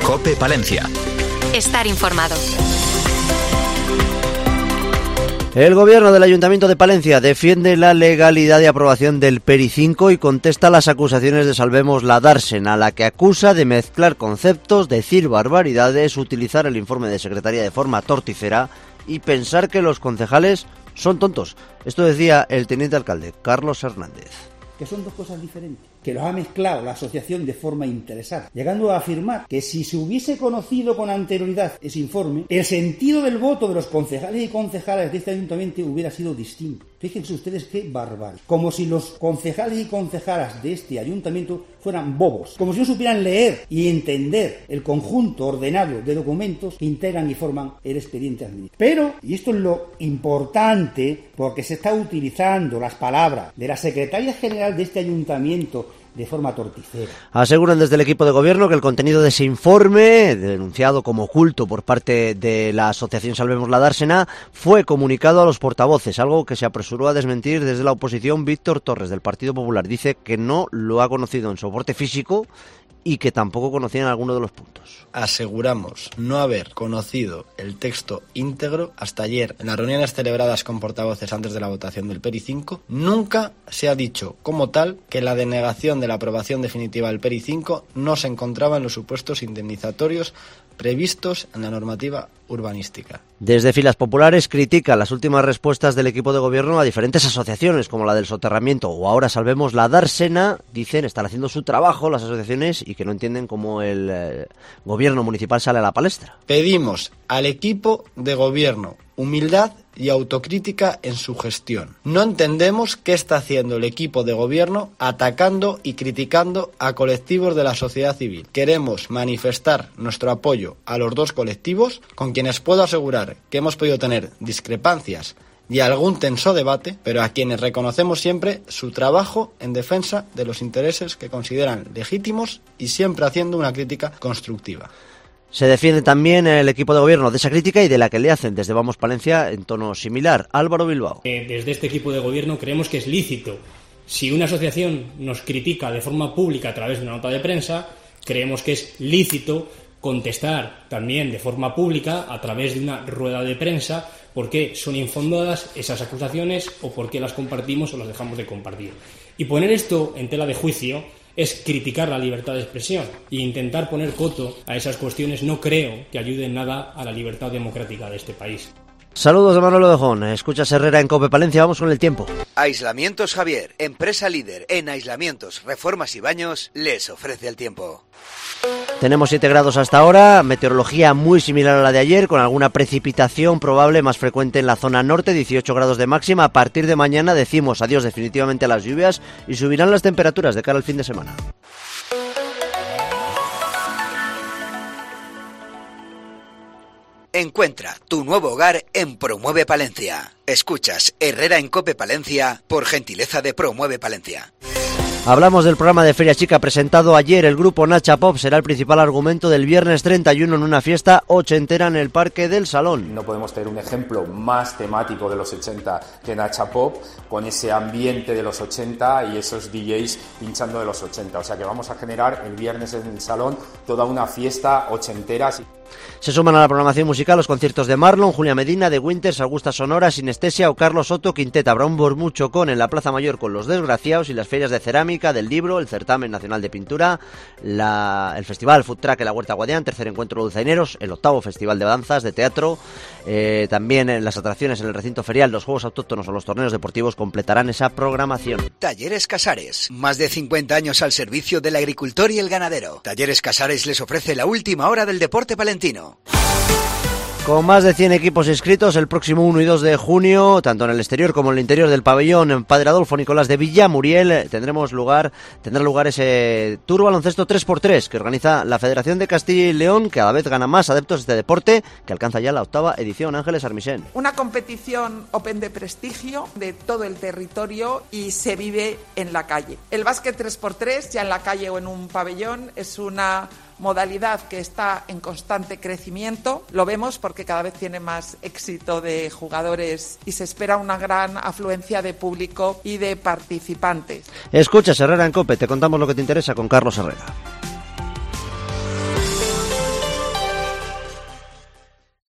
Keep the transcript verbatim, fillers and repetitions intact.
COPE Palencia. Estar informado. El gobierno del Ayuntamiento de Palencia defiende la legalidad de aprobación del PERI cinco y contesta las acusaciones de Salvemos la Dársena, a la que acusa de mezclar conceptos, decir barbaridades, utilizar el informe de Secretaría de forma torticera y pensar que los concejales son tontos. Esto decía el teniente alcalde, Carlos Hernández. Que son dos cosas diferentes, que los ha mezclado la asociación de forma interesada, llegando a afirmar que si se hubiese conocido con anterioridad ese informe, el sentido del voto de los concejales y concejales de este ayuntamiento hubiera sido distinto. Fíjense ustedes qué barbaridad. Como si los concejales y concejalas de este ayuntamiento fueran bobos, como si no supieran leer y entender el conjunto ordenado de documentos que integran y forman el expediente administrativo. Pero, y esto es lo importante, porque se está utilizando las palabras de la secretaria general de este ayuntamiento de forma torticera. Aseguran desde el equipo de gobierno que el contenido de ese informe, denunciado como oculto por parte de la asociación Salvemos la Dársena, fue comunicado a los portavoces, algo que se apresuró a desmentir desde la oposición. Víctor Torres, del Partido Popular, dice que no lo ha conocido en soporte físico y que tampoco conocían alguno de los puntos. Aseguramos no haber conocido el texto íntegro hasta ayer en las reuniones celebradas con portavoces antes de la votación del PERI cinco. Nunca se ha dicho como tal que la denegación de la aprobación definitiva del PERI cinco no se encontraba en los supuestos indemnizatorios previstos en la normativa urbanística. Desde filas populares critican las últimas respuestas del equipo de gobierno a diferentes asociaciones como la del soterramiento o ahora Salvemos la Dársena. Dicen están haciendo su trabajo las asociaciones y que no entienden cómo el eh, gobierno municipal sale a la palestra. Pedimos al equipo de gobierno humildad y autocrítica en su gestión. No entendemos qué está haciendo el equipo de gobierno atacando y criticando a colectivos de la sociedad civil. Queremos manifestar nuestro apoyo a los dos colectivos, con quienes puedo asegurar que hemos podido tener discrepancias y algún tenso debate, pero a quienes reconocemos siempre su trabajo en defensa de los intereses que consideran legítimos y siempre haciendo una crítica constructiva. Se defiende también el equipo de gobierno de esa crítica y de la que le hacen desde Vamos Palencia en tono similar. Álvaro Bilbao. Eh, desde este equipo de gobierno creemos que es lícito. Si una asociación nos critica de forma pública a través de una nota de prensa, creemos que es lícito contestar también de forma pública a través de una rueda de prensa por qué son infundadas esas acusaciones o por qué las compartimos o las dejamos de compartir. Y poner esto en tela de juicio es criticar la libertad de expresión e intentar poner coto a esas cuestiones no creo que ayuden nada a la libertad democrática de este país. Saludos de Manolo Dejón, escuchas Herrera en COPE Palencia, vamos con el tiempo. Aislamientos Javier, empresa líder en aislamientos, reformas y baños, les ofrece el tiempo. Tenemos siete grados hasta ahora, meteorología muy similar a la de ayer, con alguna precipitación probable más frecuente en la zona norte, dieciocho grados de máxima. A partir de mañana decimos adiós definitivamente a las lluvias y subirán las temperaturas de cara al fin de semana. Encuentra tu nuevo hogar en Promueve Palencia. Escuchas Herrera en COPE Palencia por gentileza de Promueve Palencia. Hablamos del programa de Feria Chica presentado ayer. El grupo Nacha Pop será el principal argumento del viernes treinta y uno en una fiesta ochentera en el Parque del Salón. No podemos tener un ejemplo más temático de los ochenta que Nacha Pop, con ese ambiente de los ochenta y esos D Js pinchando de los ochenta. O sea que vamos a generar el viernes en el Salón toda una fiesta ochentera. Se suman a la programación musical los conciertos de Marlon, Julia Medina, de Winters, Augusta Sonora, Sinestesia o Carlos Soto Quinteta. Habrá un Bormú Chocón en la Plaza Mayor con Los Desgraciados y las ferias de cerámica, del libro, el certamen nacional de pintura, la, el festival Food Truck en la Huerta Guadián, tercer encuentro de dulzaineros, el octavo festival de danzas, de teatro, eh, también en las atracciones en el recinto ferial, los juegos autóctonos o los torneos deportivos completarán esa programación. Talleres Casares, más de cincuenta años al servicio del agricultor y el ganadero. Talleres Casares les ofrece la última hora del deporte palentino. Con más de cien equipos inscritos, el próximo uno y dos de junio, tanto en el exterior como en el interior del pabellón en Padre Adolfo Nicolás de Villamuriel, tendremos lugar, tendrá lugar ese Tour Baloncesto tres por tres que organiza la Federación de Castilla y León, que cada vez gana más adeptos de este deporte, que alcanza ya la octava edición. Ángeles Armisen. Una competición open de prestigio de todo el territorio y se vive en la calle. El básquet tres por tres, ya en la calle o en un pabellón, es una modalidad que está en constante crecimiento. Lo vemos porque cada vez tiene más éxito de jugadores y se espera una gran afluencia de público y de participantes. Escuchas Herrera en COPE, te contamos lo que te interesa con Carlos Herrera.